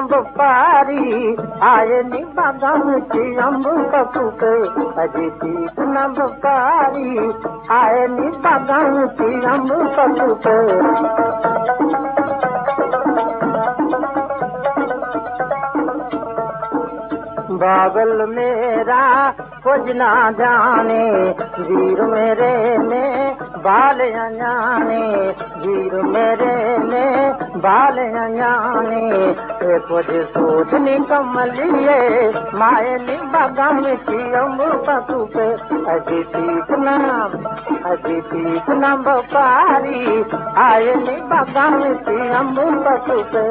नंब पारी आए नी बागम की अम्ब कपूके अजी तीत नंब पारी आए नी बागम की अम्ब कपूके बाबल मेरा कुछ ना जाने वीर मेरे ने बाल अजाने वीर मेरे ने बाल अजाने कुछ सोचनी कमलिए माए नी बागम की अम्ब कपूके अजी तीत नाम पारी आए नी बागम की अम्ब कपूके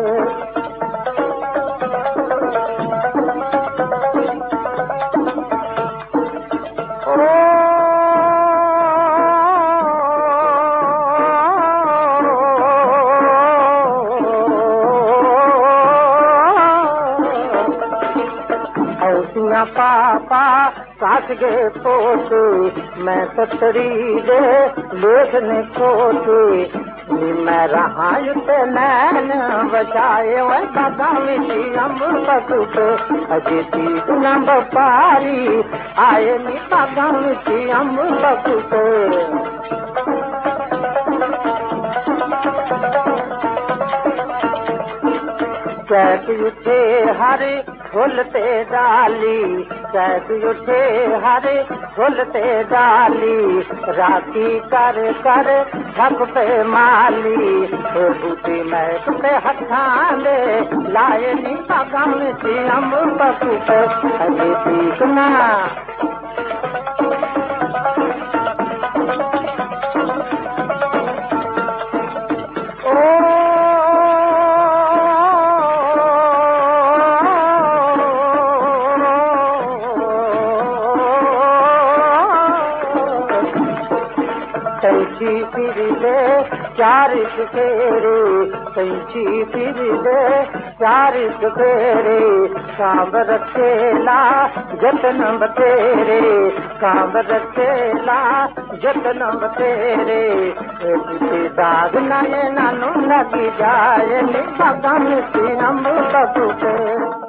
पापा साथ गए पोते मैं सतरी दे लेखने खोते मैं रहा युते नैन बचाए वह बागम की अम्ब कपूके अजी तीत नंब पारी आए नी बागम की अम्ब कपूके कैसे उठे हरे खुलते डाली कैसे उठे हरे खुलते डाली राती कर कर छप पे माली बूटी महक पे हथाने लाए नी बागम की अम्ब कपूके अजी तीत ना कैंची फिर दे चार फेरे कैंची फिर दे चार फेरे सांब रखेला जतन बतेरे सांब रखेला जतन बतेरे दाग नाये नानू लगी जाए नी बागम की अम्ब कपूके